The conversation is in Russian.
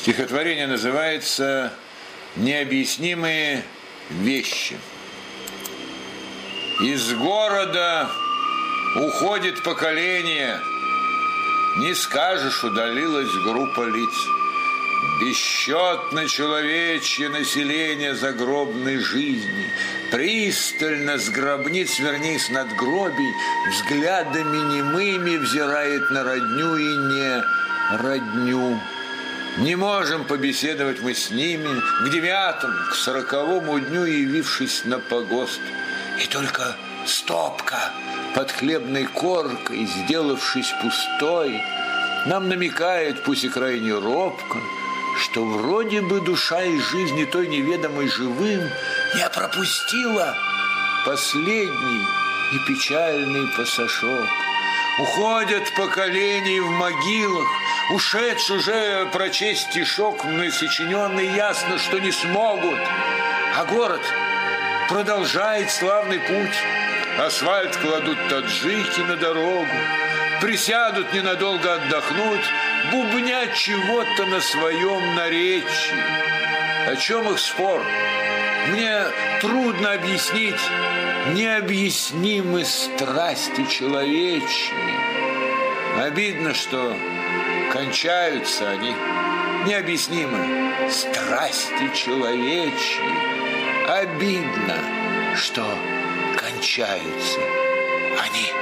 Стихотворение называется «Необъяснимые вещи». Из города уходит поколение, не скажешь, удалилась группа лиц. Бесчетно человечье население загробной жизни пристально с гробниц, вернее, с надгробий, взглядами немыми взирает на родню и не родню. Не можем побеседовать мы с ними к 9-му, к 40-му дню, явившись на погост. И только стопка под хлебной коркой, сделавшись пустой, нам намекает, пусть и крайне робко, что вроде бы душа из жизни той неведомой живым не пропустила последний и печальный пассажок. Уходят поколения в могилах, ушедший уже прочесть стишок, мной сочиненный, ясно, что не смогут. А город продолжает славный путь. Асфальт кладут таджики на дорогу, присядут ненадолго отдохнуть, бубнят чего-то на своем наречии. О чем их спор? Мне трудно объяснить необъяснимы страсти человечьи. Обидно, что кончаются они. Необъяснимы страсти человечьи. Обидно, что кончаются они.